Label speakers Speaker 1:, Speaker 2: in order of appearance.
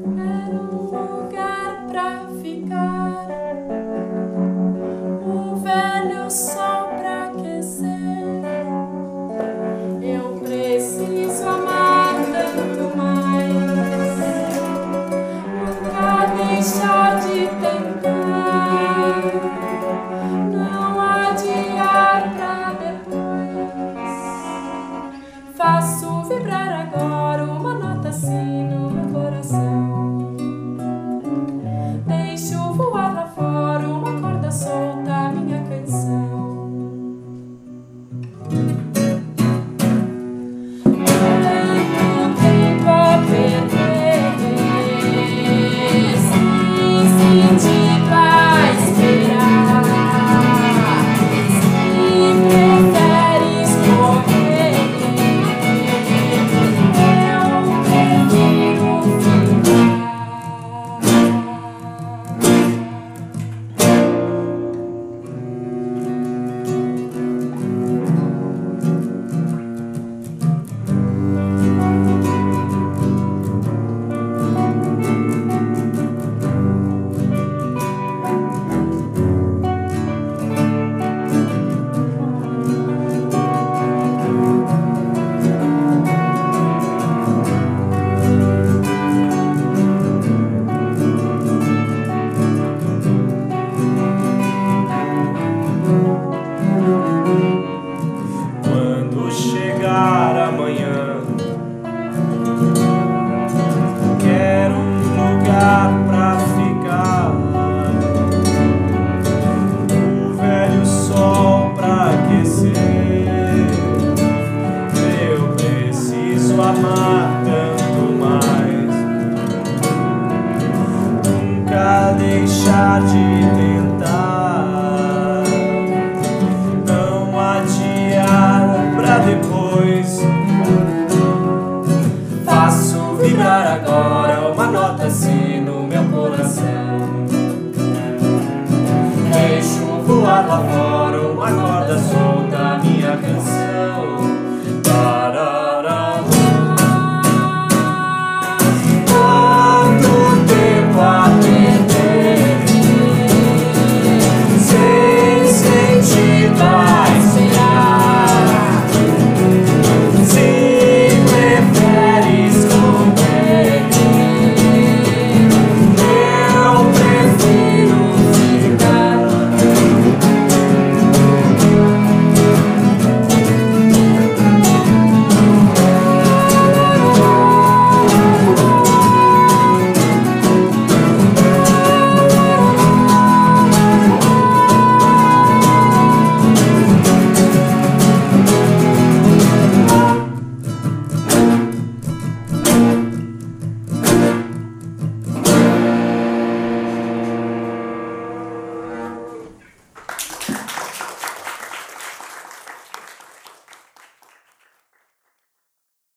Speaker 1: Quero um lugar pra ficar, o velho sol pra aquecer. Eu preciso amar tanto mais, nunca deixar de tentar, não adiar pra depois. Faço vibrar agora uma nota assim no meu coração. Deixo voar lá fora uma corda solta, minha canção. Tanto tempo a perder, sem sentido a esperar. Se preferes correr, eu prefiro ficar.
Speaker 2: Quando chegar amanhã, quero um lugar pra ficar, um velho sol pra aquecer. Eu preciso amar tanto mais, nunca deixar de tentar, não adiar pra depois. Faço vibrar agora uma nota assim no meu coração. Deixo voar lá fora